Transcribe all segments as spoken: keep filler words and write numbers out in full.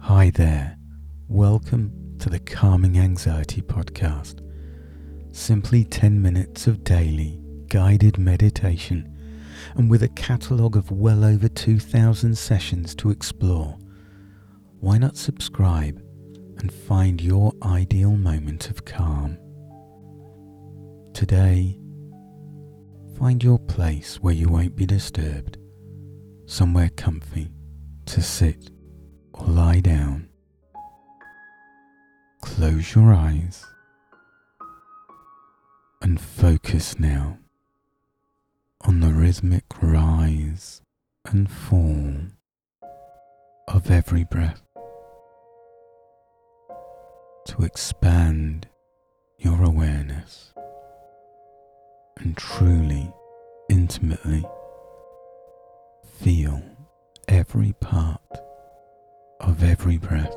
Hi there, welcome to the Calming Anxiety Podcast. Simply ten minutes of daily guided meditation, and with a catalogue of well over two thousand sessions to explore. Why not subscribe and find your ideal moment of calm? Today, find your place where you won't be disturbed, somewhere comfy to sit or lie down. Close your eyes and focus now on the rhythmic rise and fall of every breath to expand your awareness and truly, intimately feel every part of every breath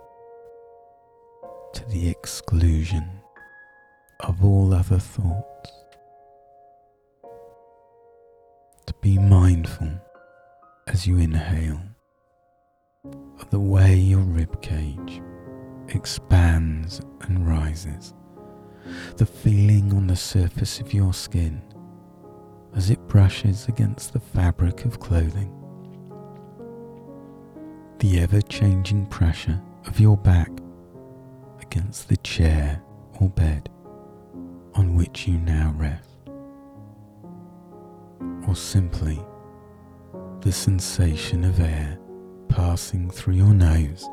to the exclusion of all other thoughts. To be mindful as you inhale of the way your ribcage expands and rises, the feeling on the surface of your skin as it brushes against the fabric of clothing, the ever-changing pressure of your back against the chair or bed on which you now rest, or simply the sensation of air passing through your nose,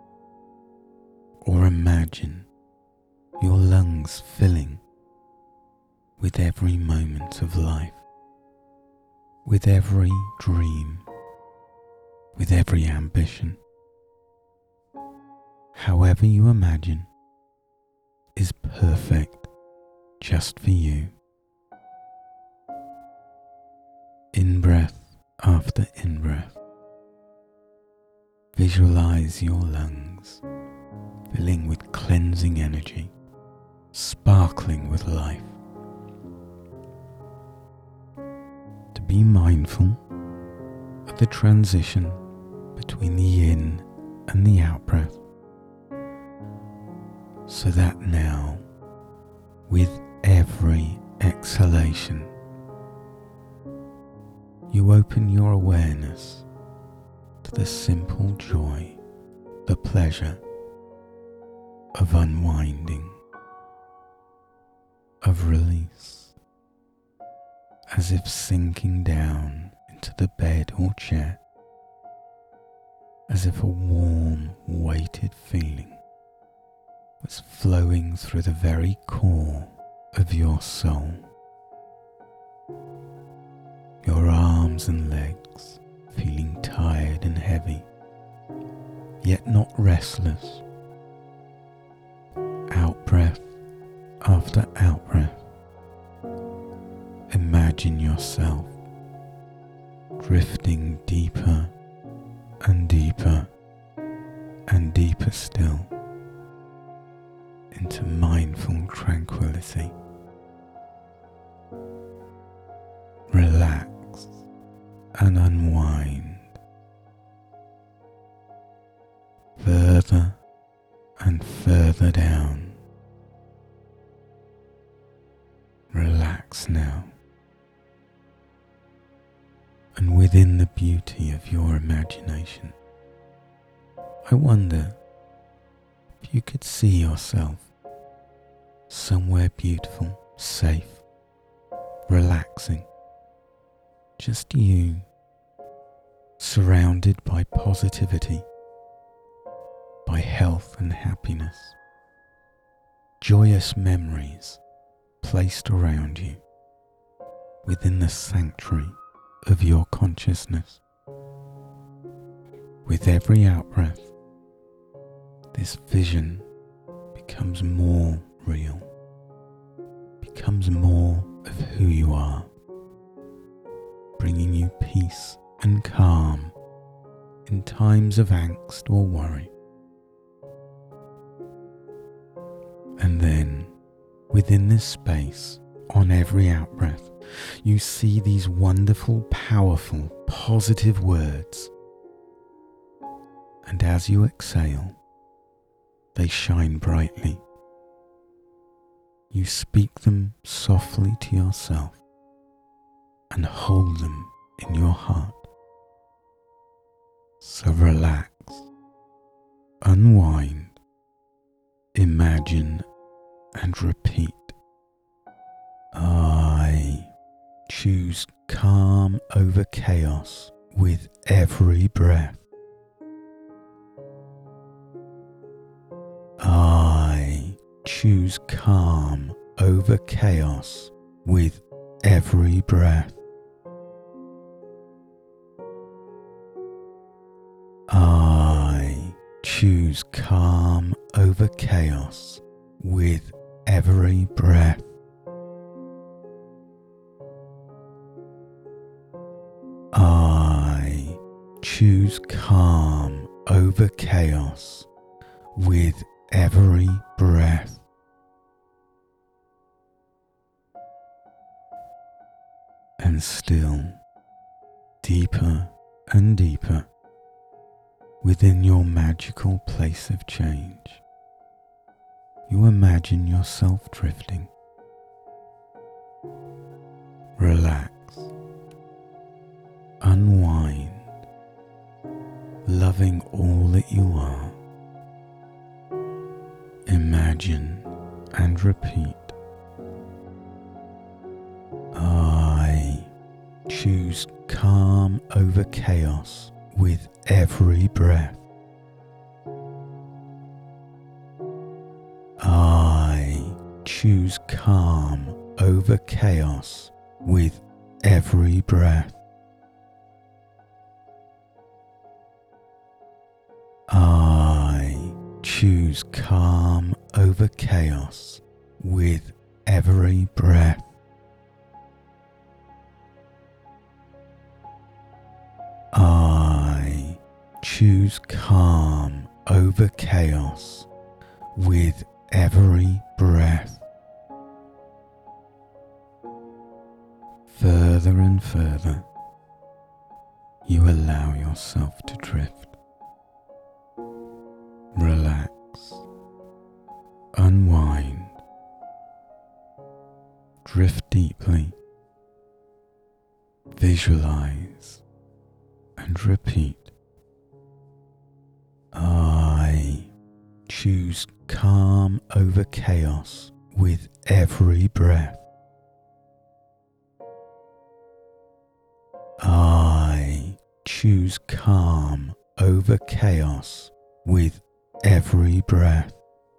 or imagine your lungs filling with every moment of life, with every dream, with every ambition. However you imagine is perfect just for you. In-breath after in-breath, visualize your lungs filling with cleansing energy, sparkling with life. To be mindful of the transition between the in and the out breath, so that now, with every exhalation, you open your awareness to the simple joy, the pleasure of unwinding, of release, as if sinking down into the bed or chair, as if a warm, weighted feeling was flowing through the very core of your soul. Your arms and legs feeling tired and heavy, yet not restless. Out breath after out breath, imagine yourself drifting deeper and deeper and deeper still into mindful tranquility. Relax and unwind further and further down. Relax now, and within the beauty of your imagination, I wonder if you could see yourself somewhere beautiful, safe, relaxing, just you, surrounded by positivity, by health and happiness, joyous memories placed around you within the sanctuary of your consciousness. With every out-breath, this vision becomes more real, becomes more of who you are, bringing you peace and calm in times of angst or worry. And then, within this space, on every out-breath, you see these wonderful, powerful, positive words And as you exhale, they shine brightly. You speak them softly to yourself and hold them in your heart. So relax, unwind, imagine and repeat. I choose calm over chaos with every breath. I choose calm over chaos with every breath. I choose calm over chaos with every breath. I choose calm over chaos with every breath. And still, deeper and deeper, within your magical place of change, you imagine yourself drifting. Relax, unwind, loving all that you are. Imagine and repeat. I choose calm over chaos with every breath. I choose calm over chaos with every breath. I choose calm over chaos with every breath. I choose calm over chaos with every breath. Further and further, you allow yourself to drift. Relax, unwind, drift deeply, visualize and repeat. I choose calm over chaos with every breath. I choose calm over chaos with every breath.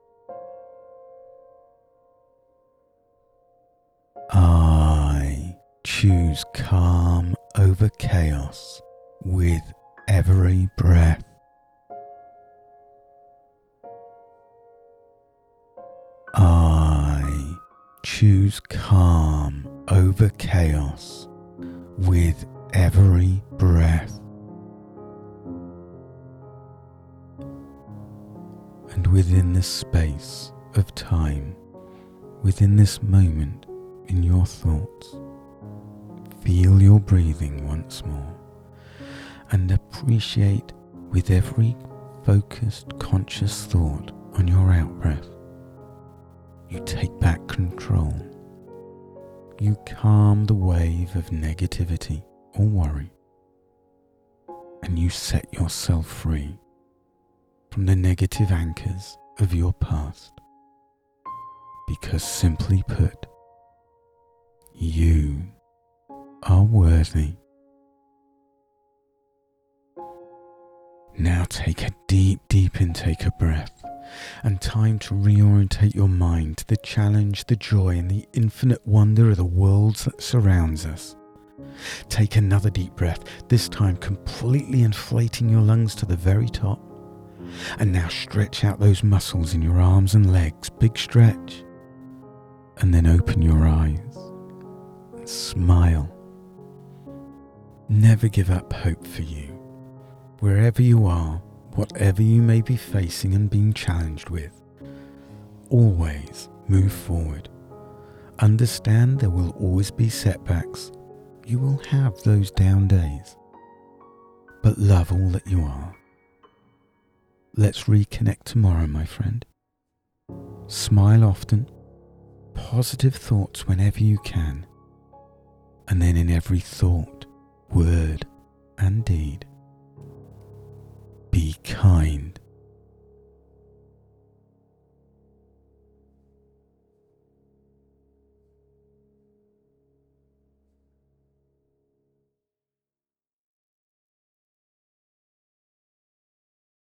I choose calm over chaos with every breath. I choose calm over chaos with every breath. And within this space of time, within this moment in your thoughts, feel your breathing once more and appreciate with every focused conscious thought on your out-breath. You take back control. You calm the wave of negativity or worry, and you set yourself free from the negative anchors of your past. Because simply put, you are worthy. Now take a deep, deep intake of breath and time to reorientate your mind to the challenge, the joy and the infinite wonder of the world that surrounds us. Take another deep breath, this time completely inflating your lungs to the very top. And now stretch out those muscles in your arms and legs, big stretch. And then open your eyes and smile. Never give up hope for you. Wherever you are, whatever you may be facing and being challenged with, always move forward. Understand there will always be setbacks. You will have those down days. But love all that you are. let's reconnect tomorrow, my friend. Smile often, positive thoughts whenever you can, and then in every thought, word, and deed, be kind.